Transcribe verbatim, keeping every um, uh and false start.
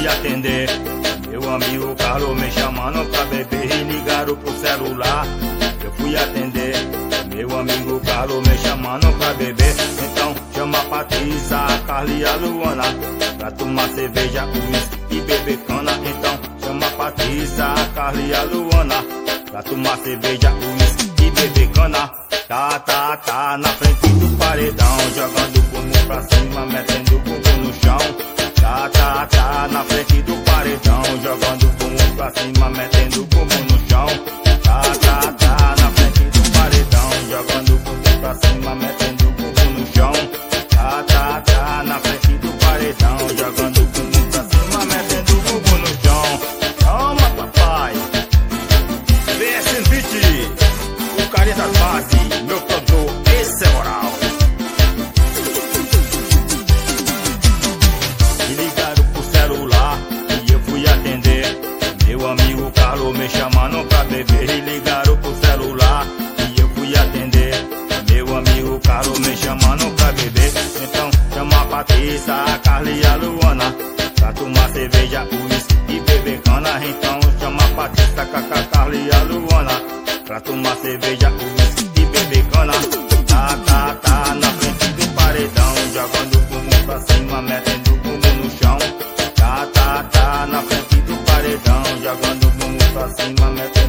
fui atender. Meu amigo Carlos me chamando pra beber e ligaram pro celular. Eu fui atender. Meu amigo Carlos me chamando pra beber. Então chama a Patrícia, a Carla e a Luana pra tomar cerveja, uísque e beber cana. Então chama a Patrícia, a Carla e a Luana pra tomar cerveja, uísque e beber cana. Tá, tá, tá na frente do paredão, jogando o bumbum pra cima, metendo o bumbum no chão. Tá, tá, tá na frente do paredão, jogando o bumbum pra cima, metendo o bumbum no chão. Tá, tá, tá na frente do paredão, jogando o bumbum pra cima, metendo o bumbum no chão. Tá, tá, tá na frente do paredão, jogando o bumbum pra cima, metendo o bumbum no chão. Toma, papai. B S vinte, o carinha das bases, meu produtor, esse é moral. Me ligaram pro celular e eu fui atender. Meu amigo Carlos me chamando pra beber e ligaram pro celular e eu fui atender. Meu amigo Carlos me chamando pra beber. Então chama a Patrícia, a Carla e a Luana pra tomar cerveja, uísque e beber cana. Então chama a Patrícia, a Carla e a Luana pra tomar cerveja, uísque e beber cana. Tá, tá, tá na frente do paredão, jogando o bumbum pra cima, metendo o bumbum no chão. Tá, tá, tá na frente do paredão, jogando o bumbum pra cima, metendo